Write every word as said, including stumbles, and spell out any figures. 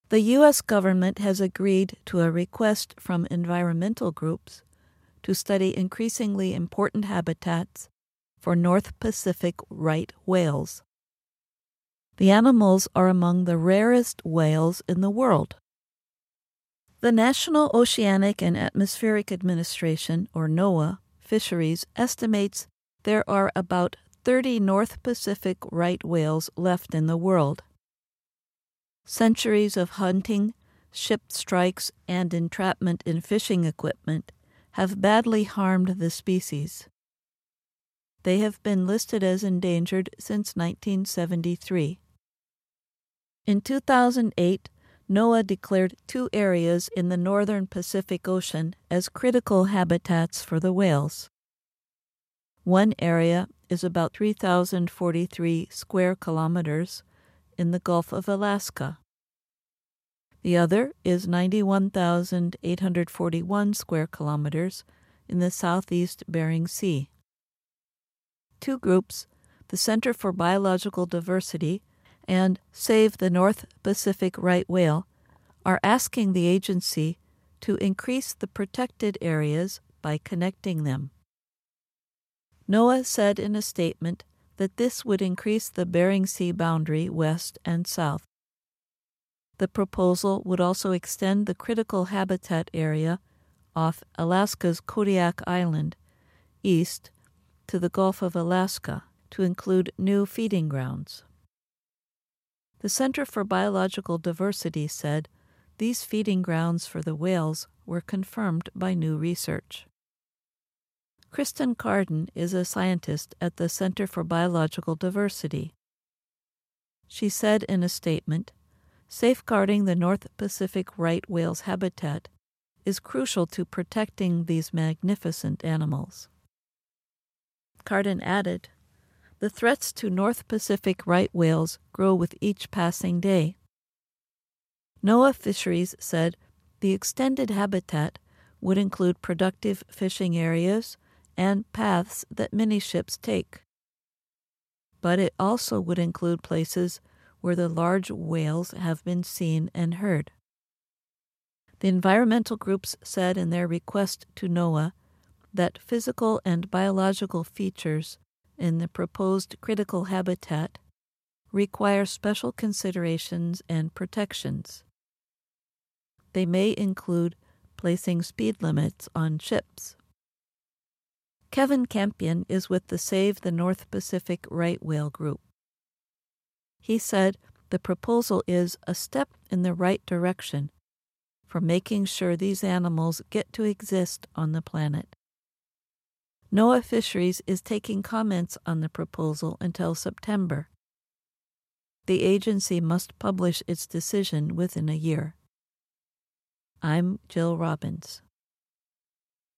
The U S government has agreed to a request from environmental groups to study increasingly important habitats for North Pacific right whales. The animals are among the rarest whales in the world. The National Oceanic and Atmospheric Administration, or NOAA, Fisheries estimates there are about thirty North Pacific right whales left in the world. Centuries of hunting, ship strikes, and entrapment in fishing equipment have badly harmed the species. They have been listed as endangered since nineteen seventy-three. In two thousand eight, NOAA declared two areas in the northern Pacific Ocean as critical habitats for the whales. One area is about three thousand forty-three square kilometers in the Gulf of Alaska. The other is ninety-one thousand eight hundred forty-one square kilometers in the southeast Bering Sea. Two groups, the Center for Biological Diversity and Save the North Pacific Right Whale, are asking the agency to increase the protected areas by connecting them. NOAA said in a statement that this would increase the Bering Sea boundary west and south. The proposal would also extend the critical habitat area off Alaska's Kodiak Island east to the Gulf of Alaska to include new feeding grounds. The Center for Biological Diversity said these feeding grounds for the whales were confirmed by new research. Kristen Carden is a scientist at the Center for Biological Diversity. She said in a statement, "Safeguarding the North Pacific right whale's habitat is crucial to protecting these magnificent animals." Carden added, "The threats to North Pacific right whales grow with each passing day." NOAA Fisheries said the extended habitat would include productive fishing areas and paths that many ships take. But it also would include places where the large whales have been seen and heard. The environmental groups said in their request to NOAA that physical and biological features in the proposed critical habitat require special considerations and protections. They may include placing speed limits on ships. Kevin Campion is with the Save the North Pacific Right Whale group. He said the proposal is a step in the right direction for making sure these animals get to exist on the planet. NOAA Fisheries is taking comments on the proposal until September. The agency must publish its decision within a year. I'm Jill Robbins.